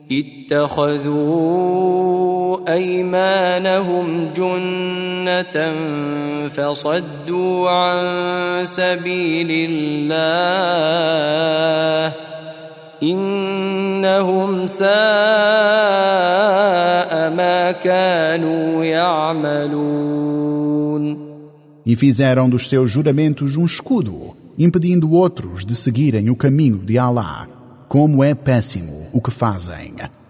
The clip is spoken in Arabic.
اتخذوا أيمانهم جنة فصدوا عن سبيل الله إنهم ساء ما كانوا يعملون. E fizeram dos seus juramentos um escudo, impedindo outros de seguirem o caminho de Alá. Como é péssimo o que fazem.